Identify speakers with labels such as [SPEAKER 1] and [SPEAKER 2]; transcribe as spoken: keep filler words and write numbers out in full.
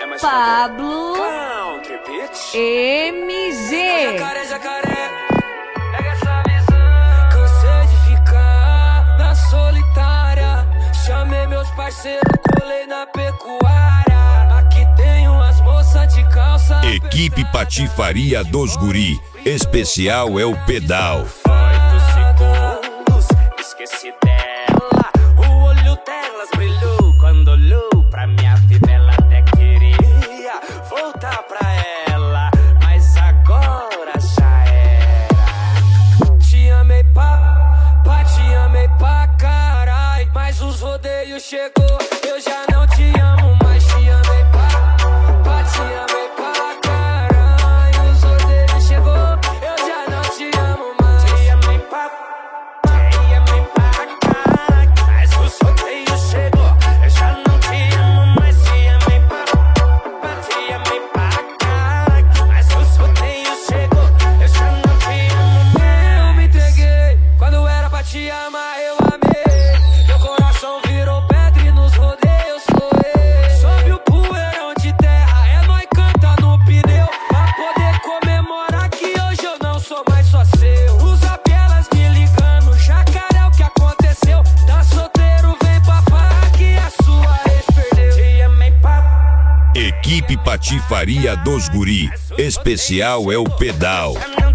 [SPEAKER 1] Pablo M Z.
[SPEAKER 2] Jacaré, jacaré, pega essa visão. Cansei de ficar na solitária. Chamei meus parceiros, colei na pecuária. Aqui tem umas moças de calça.
[SPEAKER 3] Equipe Patifaria dos Guri. Especial é o pedal.
[SPEAKER 2] Oito segundos, esqueci dela. O olho delas brilhou quando olhou pra minha vida. Ela até queria voltar pra ela, mas agora já era. Te amei pra, pra te amei pra carai. Mas os rodeios chegou, eu já não te amo mais. Te amei pra, pra te amei pra carai. Os rodeios chegou, eu já não te amo mais. Te amei pra, te amei pra carai. Mas os rodeios chegou, eu já não te amo mais. Te amei pra, pra te amei pra carai. Mas os rodeios chegou, eu já não te amo mais. Eu me entreguei, quando era pra te amar eu amei. Meu coração virou pedra e nos rodeios foi. Sobe o poeirão de terra, é nóis canta no pneu. Pra poder comemorar que hoje eu não sou mais só seu. Os apielas me ligando, jacaré, o que aconteceu? Tá solteiro, vem pra farra que a sua ex perdeu. Te amei pra,
[SPEAKER 3] Equipe Patifaria dos Guri. Especial é o pedal.